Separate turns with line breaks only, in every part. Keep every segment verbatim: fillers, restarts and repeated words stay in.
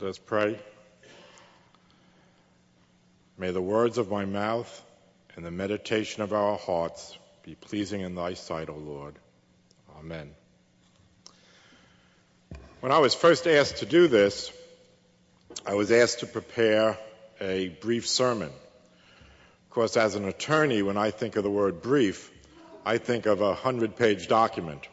Let's pray. May the words of my mouth and the meditation of our hearts be pleasing in thy sight, O Lord. Amen. When I was first asked to do this, I was asked to prepare a brief sermon. Of course, as an attorney, when I think of the word brief, I think of a hundred-page document.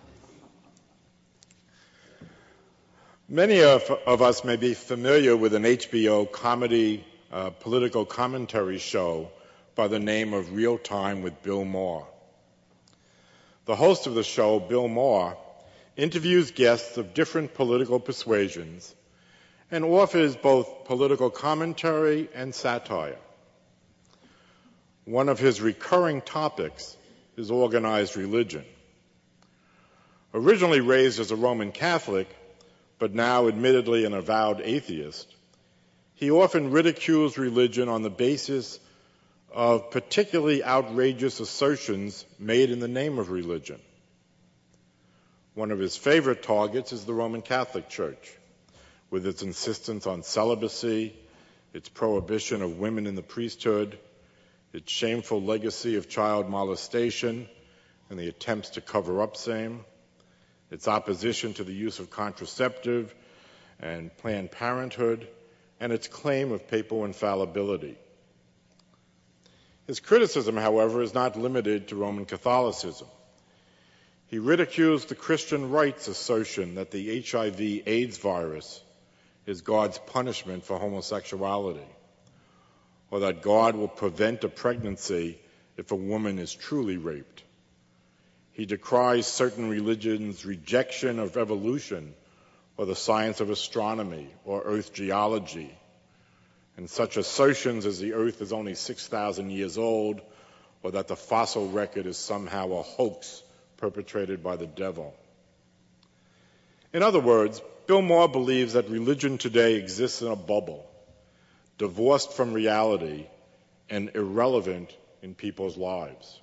Many of, of us may be familiar with an H B O comedy uh, political commentary show by the name of Real Time with Bill Maher. The host of the show, Bill Maher, interviews guests of different political persuasions and offers both political commentary and satire. One of his recurring topics is organized religion. Originally raised as a Roman Catholic, but now admittedly an avowed atheist, he often ridicules religion on the basis of particularly outrageous assertions made in the name of religion. One of his favorite targets is the Roman Catholic Church, with its insistence on celibacy, its prohibition of women in the priesthood, its shameful legacy of child molestation, and the attempts to cover up same, its opposition to the use of contraceptive and Planned Parenthood, and its claim of papal infallibility. His criticism, however, is not limited to Roman Catholicism. He ridicules the Christian right's assertion that the H I V AIDS virus is God's punishment for homosexuality, or that God will prevent a pregnancy if a woman is truly raped. He decries certain religions' rejection of evolution or the science of astronomy or earth geology, and such assertions as the earth is only six thousand years old or that the fossil record is somehow a hoax perpetrated by the devil. In other words, Bill Maher believes that religion today exists in a bubble, divorced from reality and irrelevant in people's lives.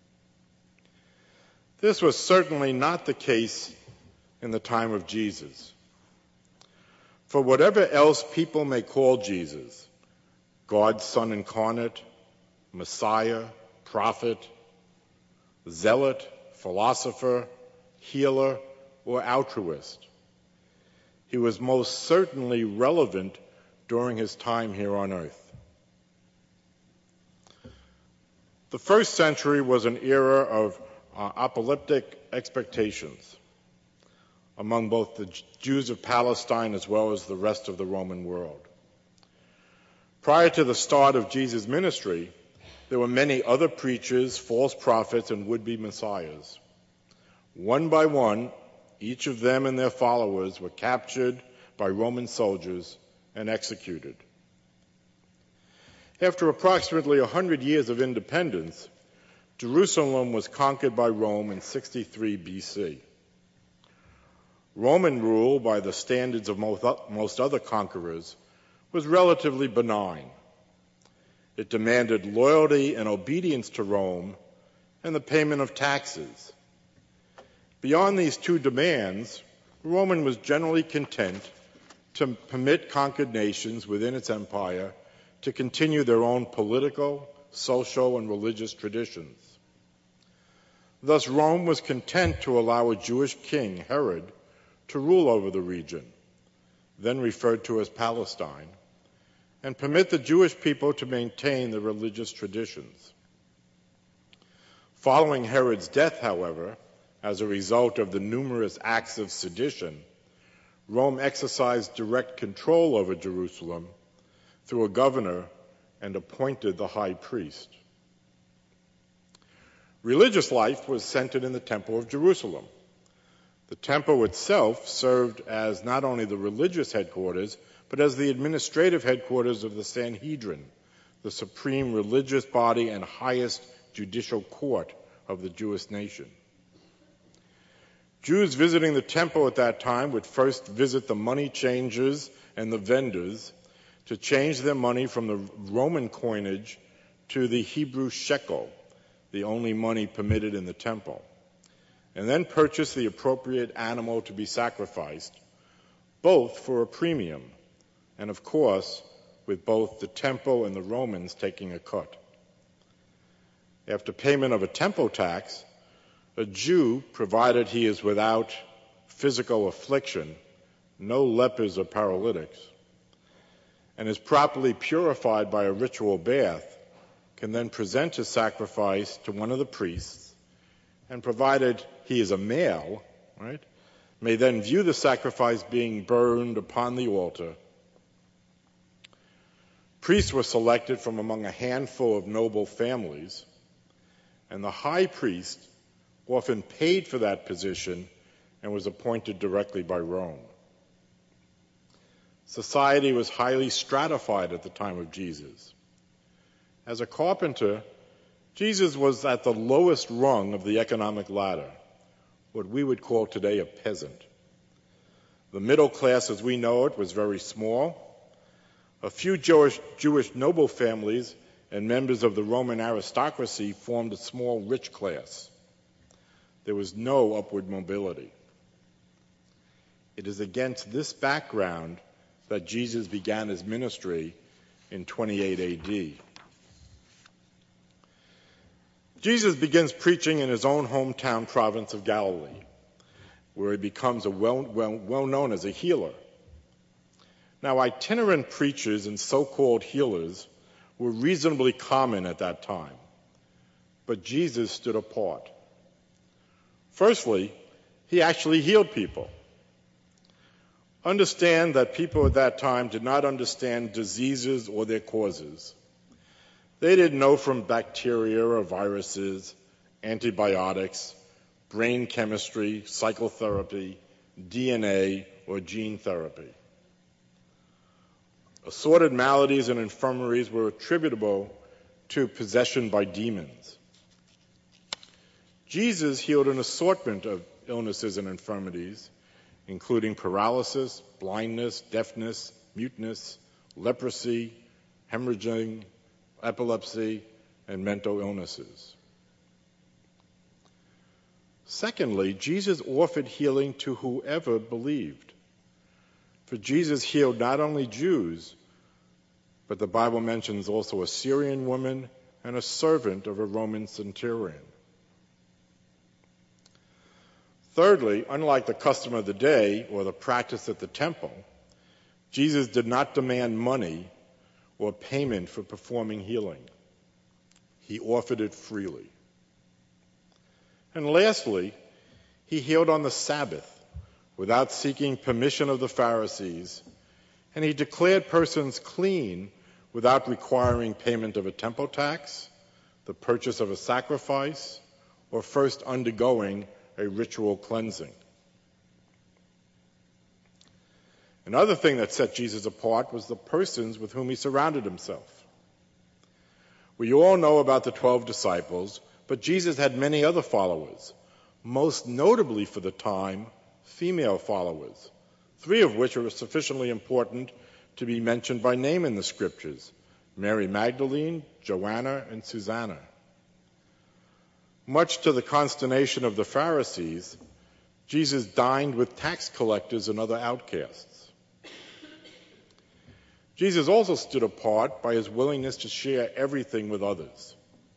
This was certainly not the case in the time of Jesus. For whatever else people may call Jesus, God's Son incarnate, Messiah, prophet, zealot, philosopher, healer, or altruist, he was most certainly relevant during his time here on earth. The first century was an era of uh, apocalyptic expectations among both the Jews of Palestine as well as the rest of the Roman world. Prior to the start of Jesus' ministry, there were many other preachers, false prophets, and would-be messiahs. One by one, each of them and their followers were captured by Roman soldiers and executed. After approximately one hundred years of independence, Jerusalem was conquered by Rome in sixty-three B C. Roman rule, by the standards of most other conquerors, was relatively benign. It demanded loyalty and obedience to Rome and the payment of taxes. Beyond these two demands, Rome was generally content to permit conquered nations within its empire to continue their own political, social, and religious traditions. Thus, Rome was content to allow a Jewish king, Herod, to rule over the region, then referred to as Palestine, and permit the Jewish people to maintain their religious traditions. Following Herod's death, however, as a result of the numerous acts of sedition, Rome exercised direct control over Jerusalem through a governor and appointed the high priest. Religious life was centered in the Temple of Jerusalem. The temple itself served as not only the religious headquarters, but as the administrative headquarters of the Sanhedrin, the supreme religious body and highest judicial court of the Jewish nation. Jews visiting the temple at that time would first visit the money changers and the vendors to change their money from the Roman coinage to the Hebrew shekel, the only money permitted in the temple, and then purchase the appropriate animal to be sacrificed, both for a premium, and of course, with both the temple and the Romans taking a cut. After payment of a temple tax, a Jew, provided he is without physical affliction, no lepers or paralytics, and is properly purified by a ritual bath, can then present his sacrifice to one of the priests, and provided he is a male, right, may then view the sacrifice being burned upon the altar. Priests were selected from among a handful of noble families, and the high priest often paid for that position and was appointed directly by Rome. Society was highly stratified at the time of Jesus. As a carpenter, Jesus was at the lowest rung of the economic ladder, what we would call today a peasant. The middle class as we know it was very small. A few Jewish, Jewish noble families and members of the Roman aristocracy formed a small rich class. There was no upward mobility. It is against this background that Jesus began his ministry in twenty-eight A D. Jesus begins preaching in his own hometown province of Galilee, where he becomes a well, well, well known as a healer. Now, itinerant preachers and so-called healers were reasonably common at that time, but Jesus stood apart. Firstly, he actually healed people. Understand that people at that time did not understand diseases or their causes. They didn't know from bacteria or viruses, antibiotics, brain chemistry, psychotherapy, D N A, or gene therapy. Assorted maladies and infirmaries were attributable to possession by demons. Jesus healed an assortment of illnesses and infirmities, including paralysis, blindness, deafness, muteness, leprosy, hemorrhaging, epilepsy, and mental illnesses. Secondly, Jesus offered healing to whoever believed. For Jesus healed not only Jews, but the Bible mentions also a Syrian woman and a servant of a Roman centurion. Thirdly, unlike the custom of the day or the practice at the temple, Jesus did not demand money or payment for performing healing. He offered it freely. And lastly, he healed on the Sabbath without seeking permission of the Pharisees, and he declared persons clean without requiring payment of a temple tax, the purchase of a sacrifice, or first undergoing a ritual cleansing. Another thing that set Jesus apart was the persons with whom he surrounded himself. We all know about the twelve disciples, but Jesus had many other followers, most notably for the time, female followers, three of which are sufficiently important to be mentioned by name in the scriptures: Mary Magdalene, Joanna, and Susanna. Much to the consternation of the Pharisees, Jesus dined with tax collectors and other outcasts. Jesus also stood apart by his willingness to share everything with others.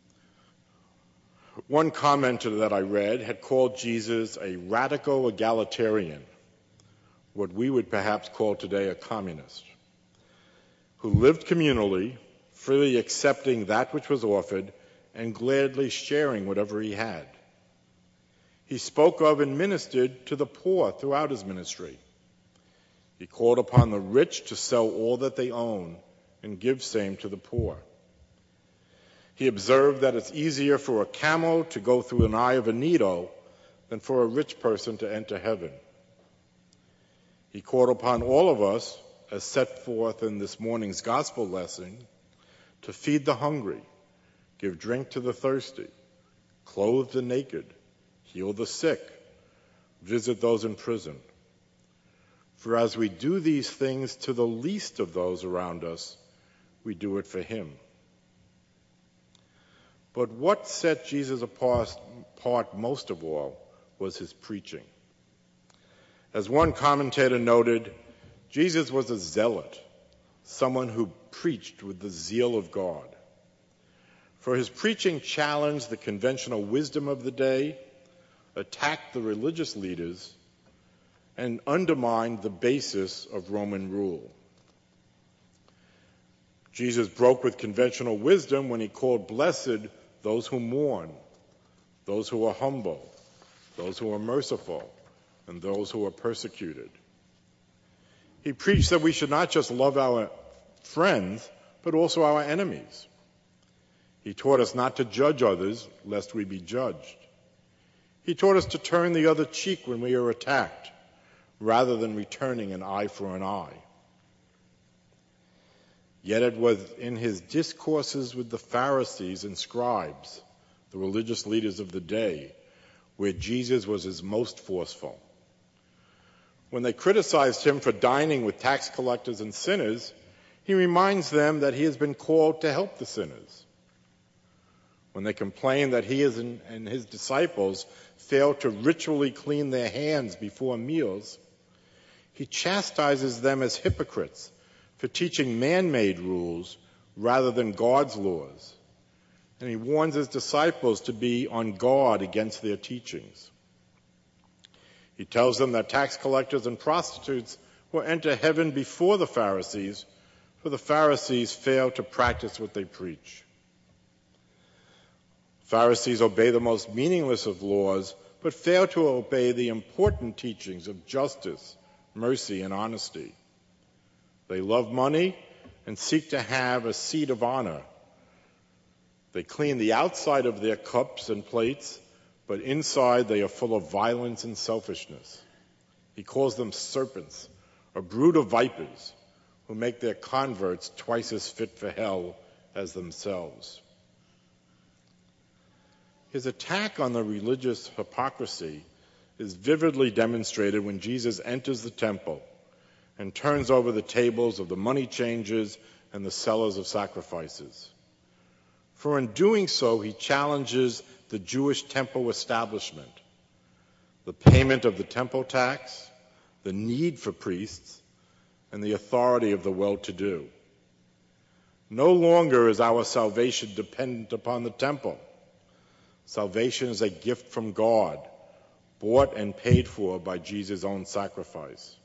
One commenter that I read had called Jesus a radical egalitarian, what we would perhaps call today a communist, who lived communally, freely accepting that which was offered and gladly sharing whatever he had. He spoke of and ministered to the poor throughout his ministry. He called upon the rich to sell all that they own and give same to the poor. He observed that it's easier for a camel to go through an eye of a needle than for a rich person to enter heaven. He called upon all of us, as set forth in this morning's gospel lesson, to feed the hungry, give drink to the thirsty, clothe the naked, heal the sick, visit those in prison. For as we do these things to the least of those around us, we do it for him. But what set Jesus apart, apart most of all was his preaching. As one commentator noted, Jesus was a zealot, someone who preached with the zeal of God. For his preaching challenged the conventional wisdom of the day, attacked the religious leaders, and undermined the basis of Roman rule. Jesus broke with conventional wisdom when he called blessed those who mourn, those who are humble, those who are merciful, and those who are persecuted. He preached that we should not just love our friends, but also our enemies. He taught us not to judge others, lest we be judged. He taught us to turn the other cheek when we are attacked, rather than returning an eye for an eye. Yet it was in his discourses with the Pharisees and scribes, the religious leaders of the day, where Jesus was his most forceful. When they criticized him for dining with tax collectors and sinners, he reminds them that he has been called to help the sinners. When they complain that he and his disciples fail to ritually clean their hands before meals, he chastises them as hypocrites for teaching man-made rules rather than God's laws. And he warns his disciples to be on guard against their teachings. He tells them that tax collectors and prostitutes will enter heaven before the Pharisees, for the Pharisees fail to practice what they preach. Pharisees obey the most meaningless of laws, but fail to obey the important teachings of justice, mercy, and honesty. They love money and seek to have a seat of honor. They clean the outside of their cups and plates, but inside they are full of violence and selfishness. He calls them serpents, a brood of vipers, who make their converts twice as fit for hell as themselves. His attack on the religious hypocrisy is vividly demonstrated when Jesus enters the temple and turns over the tables of the money changers and the sellers of sacrifices. For in doing so, he challenges the Jewish temple establishment, the payment of the temple tax, the need for priests, and the authority of the well-to-do. No longer is our salvation dependent upon the temple. Salvation is a gift from God, bought and paid for by Jesus' own sacrifice.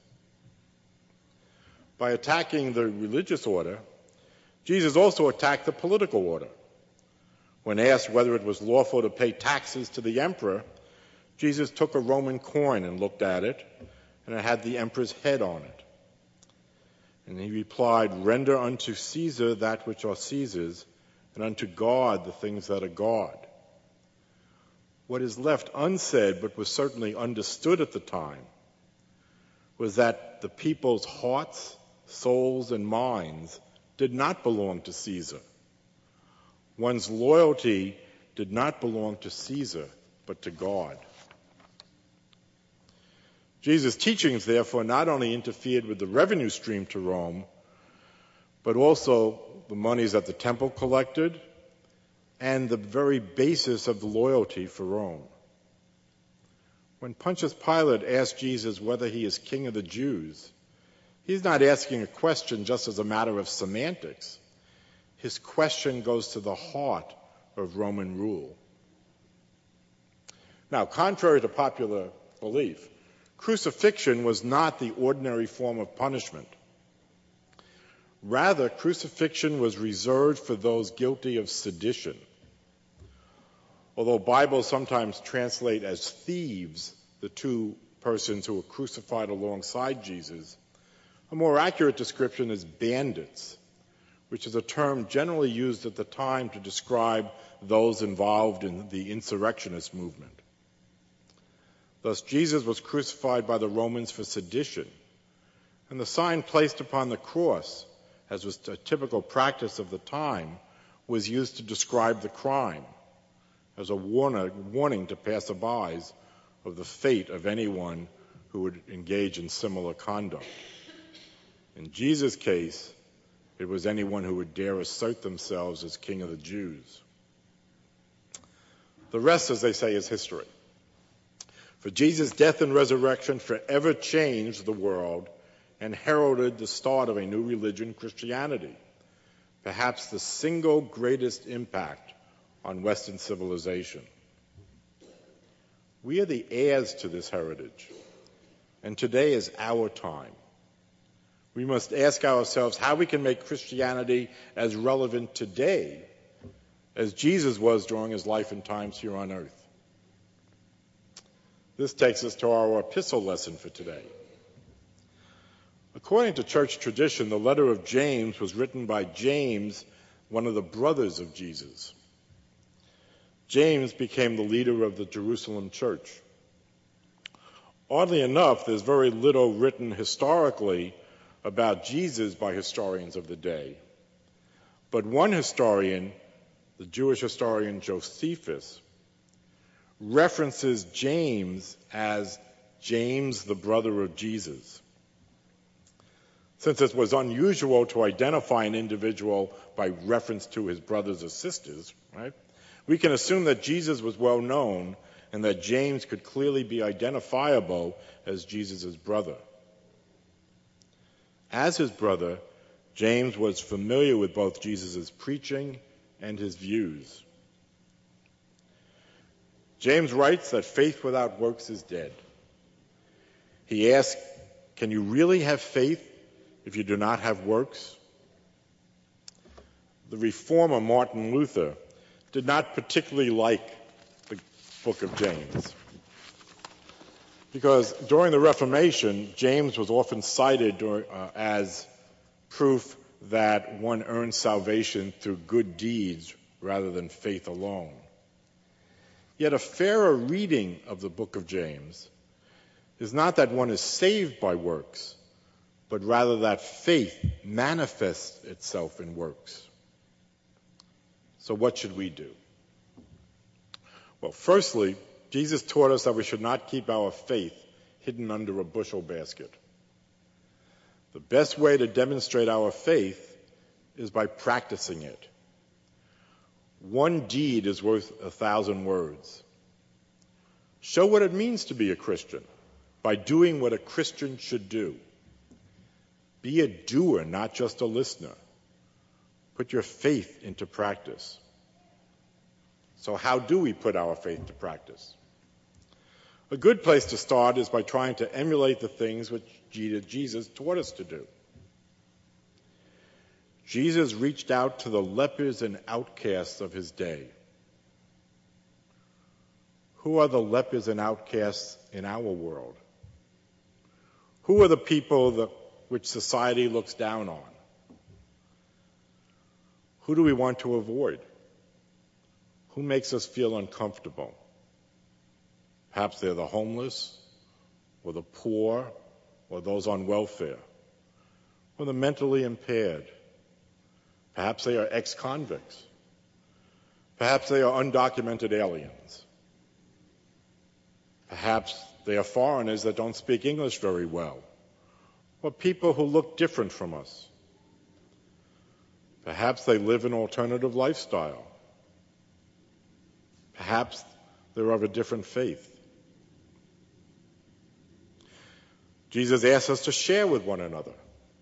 By attacking the religious order, Jesus also attacked the political order. When asked whether it was lawful to pay taxes to the emperor, Jesus took a Roman coin and looked at it, and it had the emperor's head on it. And he replied, "Render unto Caesar that which are Caesar's, and unto God the things that are God." What is left unsaid, but was certainly understood at the time, was that the people's hearts, souls, and minds did not belong to Caesar. One's loyalty did not belong to Caesar, but to God. Jesus' teachings, therefore, not only interfered with the revenue stream to Rome, but also the monies that the temple collected and the very basis of the loyalty for Rome. When Pontius Pilate asked Jesus whether he is king of the Jews, he's not asking a question just as a matter of semantics. His question goes to the heart of Roman rule. Now, contrary to popular belief, crucifixion was not the ordinary form of punishment. Rather, crucifixion was reserved for those guilty of sedition. Although Bibles sometimes translate as thieves the two persons who were crucified alongside Jesus, a more accurate description is bandits, which is a term generally used at the time to describe those involved in the insurrectionist movement. Thus, Jesus was crucified by the Romans for sedition, and the sign placed upon the cross, as was a typical practice of the time, was used to describe the crime, as a warning to passerbys of the fate of anyone who would engage in similar conduct. In Jesus' case, it was anyone who would dare assert themselves as king of the Jews. The rest, as they say, is history. For Jesus' death and resurrection forever changed the world and heralded the start of a new religion, Christianity, perhaps the single greatest impact on Western civilization. We are the heirs to this heritage, and today is our time. We must ask ourselves how we can make Christianity as relevant today as Jesus was during his life and times here on earth. This takes us to our epistle lesson for today. According to church tradition, the letter of James was written by James, one of the brothers of Jesus. James became the leader of the Jerusalem church. Oddly enough, there's very little written historically about Jesus by historians of the day. But one historian, the Jewish historian Josephus, references James as James, the brother of Jesus. Since it was unusual to identify an individual by reference to his brothers or sisters, right, we can assume that Jesus was well known and that James could clearly be identifiable as Jesus' brother. As his brother, James was familiar with both Jesus' preaching and his views. James writes that faith without works is dead. He asks, can you really have faith if you do not have works? The reformer Martin Luther did not particularly like the book of James, because during the Reformation, James was often cited during, uh, as proof that one earns salvation through good deeds rather than faith alone. Yet a fairer reading of the book of James is not that one is saved by works, but rather that faith manifests itself in works. So what should we do? Well, firstly, Jesus taught us that we should not keep our faith hidden under a bushel basket. The best way to demonstrate our faith is by practicing it. One deed is worth a thousand words. Show what it means to be a Christian by doing what a Christian should do. Be a doer, not just a listener. Put your faith into practice. So how do we put our faith to practice? A good place to start is by trying to emulate the things which Jesus taught us to do. Jesus reached out to the lepers and outcasts of his day. Who are the lepers and outcasts in our world? Who are the people that, which society looks down on? Who do we want to avoid? Who makes us feel uncomfortable? Perhaps they're the homeless, or the poor, or those on welfare, or the mentally impaired. Perhaps they are ex-convicts. Perhaps they are undocumented aliens. Perhaps they are foreigners that don't speak English very well, or people who look different from us. Perhaps they live an alternative lifestyle. Perhaps they're of a different faith. Jesus asks us to share with one another.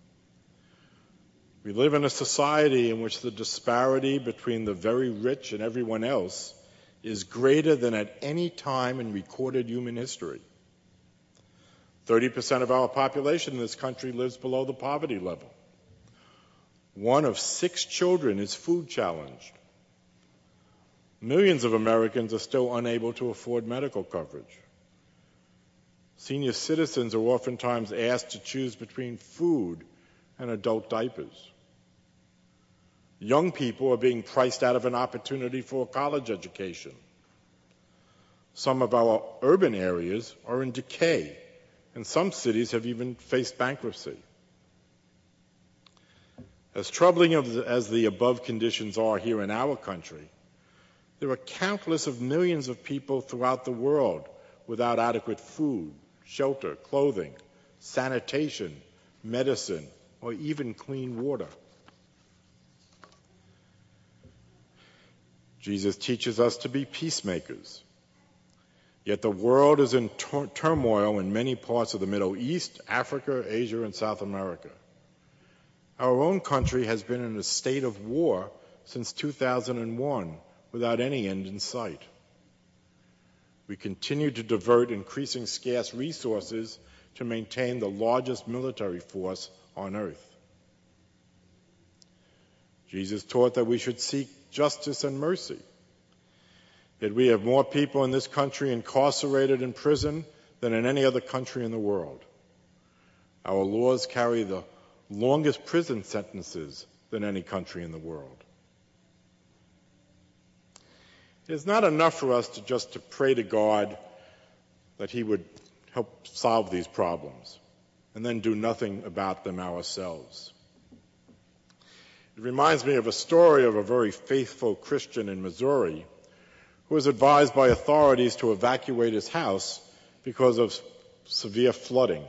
We live in a society in which the disparity between the very rich and everyone else is greater than at any time in recorded human history. thirty percent of our population in this country lives below the poverty level. One of six children is food challenged. Millions of Americans are still unable to afford medical coverage. Senior citizens are oftentimes asked to choose between food and adult diapers. Young people are being priced out of an opportunity for a college education. Some of our urban areas are in decay, and some cities have even faced bankruptcy. As troubling as the above conditions are here in our country, there are countless of millions of people throughout the world without adequate food, shelter, clothing, sanitation, medicine, or even clean water. Jesus teaches us to be peacemakers. Yet the world is in tur- turmoil in many parts of the Middle East, Africa, Asia, and South America. Our own country has been in a state of war since two thousand one without any end in sight. We continue to divert increasing scarce resources to maintain the largest military force on earth. Jesus taught that we should seek justice and mercy. Yet we have more people in this country incarcerated in prison than in any other country in the world. Our laws carry the longest prison sentences than any country in the world. It is not enough for us to just to pray to God that he would help solve these problems and then do nothing about them ourselves. It reminds me of a story of a very faithful Christian in Missouri who was advised by authorities to evacuate his house because of severe flooding.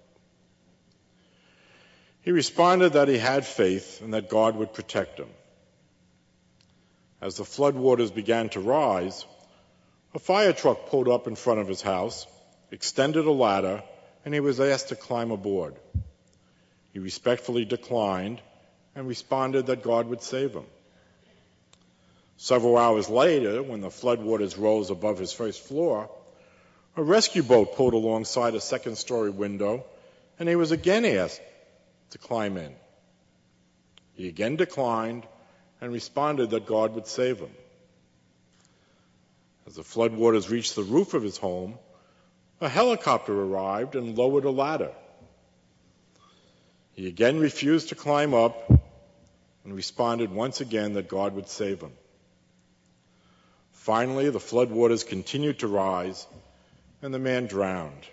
He responded that he had faith and that God would protect him. As the floodwaters began to rise, a fire truck pulled up in front of his house, extended a ladder, and he was asked to climb aboard. He respectfully declined and responded that God would save him. Several hours later, when the floodwaters rose above his first floor, a rescue boat pulled alongside a second-story window, and he was again asked to climb in. He again declined and responded that God would save him. As the floodwaters reached the roof of his home, a helicopter arrived and lowered a ladder. He again refused to climb up and responded once again that God would save him. Finally, the floodwaters continued to rise, and the man drowned.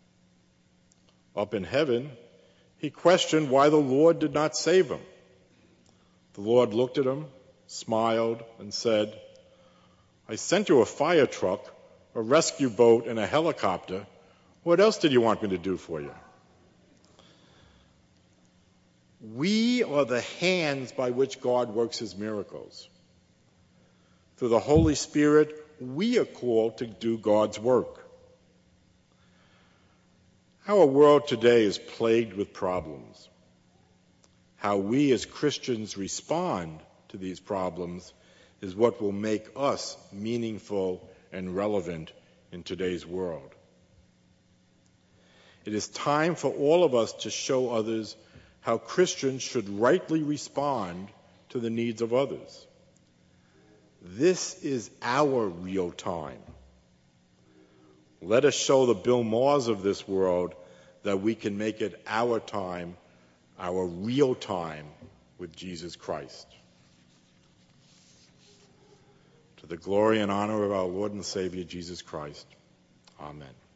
Up in heaven, he questioned why the Lord did not save him. The Lord looked at him, smiled, and said, "I sent you a fire truck, a rescue boat, and a helicopter. What else did you want me to do for you?" We are the hands by which God works his miracles. Through the Holy Spirit, we are called to do God's work. Our world today is plagued with problems. How we as Christians respond to these problems is what will make us meaningful and relevant in today's world. It is time for all of us to show others how Christians should rightly respond to the needs of others. This is our real time. Let us show the Bill Maher's of this world that we can make it our time, our real time with Jesus Christ. To the glory and honor of our Lord and Savior, Jesus Christ. Amen.